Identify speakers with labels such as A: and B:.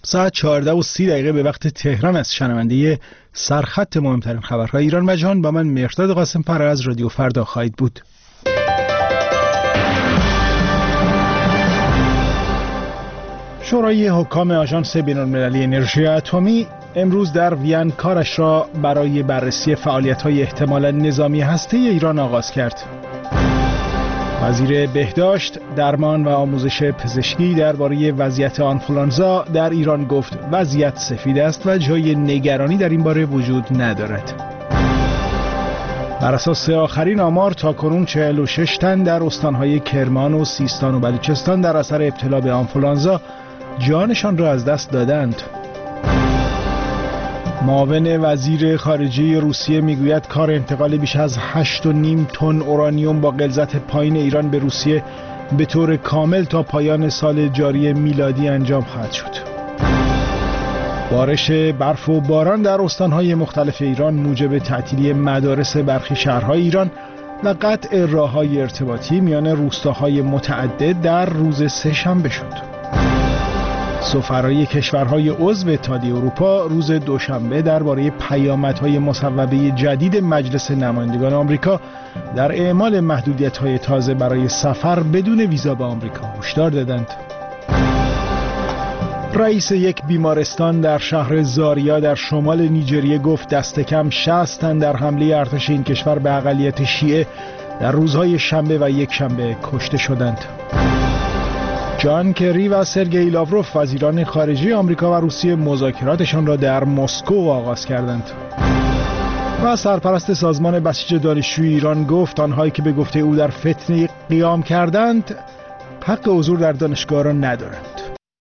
A: ساعت 14:30 به وقت تهران است. شنونده سرخط مهمترین خبرهای ایران و جهان با من مهرداد قاسم‌پر از رادیو فردا خواهید بود. شورای حکام آژانس بین‌المللی انرژی اتمی امروز در وین کارش را برای بررسی فعالیت‌های احتمالاً نظامی هسته ایران آغاز کرد. وزیر بهداشت، درمان و آموزش پزشکی درباره وضعیت آنفولانزا در ایران گفت وضعیت سفید است و جای نگرانی در این باره وجود ندارد. بر اساس آخرین آمار تاکنون 46 تن در استانهای کرمان و سیستان و بلوچستان در اثر ابتلا به آنفولانزا جانشان را از دست دادند. معاون وزیر خارجه روسیه میگوید کار انتقال بیش از 8.5 تن اورانیوم با غلظت پایین ایران به روسیه به طور کامل تا پایان سال جاری میلادی انجام خواهد شد. بارش برف و باران در استانهای مختلف ایران موجب تعطیلی مدارس برخی شهرهای ایران و قطع راههای ارتباطی میان روستاهای متعدد در روز سه‌شنبه شد. سفرای کشورهای عضو اتحادیه اروپا روز دوشنبه درباره پیامدهای مصوبه جدید مجلس نمایندگان آمریکا در اعمال محدودیت‌های تازه برای سفر بدون ویزا به آمریکا هشدار دادند. رئیس یک بیمارستان در شهر زاریا در شمال نیجریه گفت دست کم 60 تن در حمله ارتش این کشور به اقلیت شیعه در روزهای شنبه و یک شنبه کشته شدند. جان کری و سرگئی لاوروف وزیران خارجه آمریکا و روسیه مذاکراتشان را در مسکو آغاز کردند. و سرپرست سازمان بسیج دانشجوی ایران گفت آنهایی که به گفته او در فتنه قیام کردند حق حضور در دانشگاه را ندارند.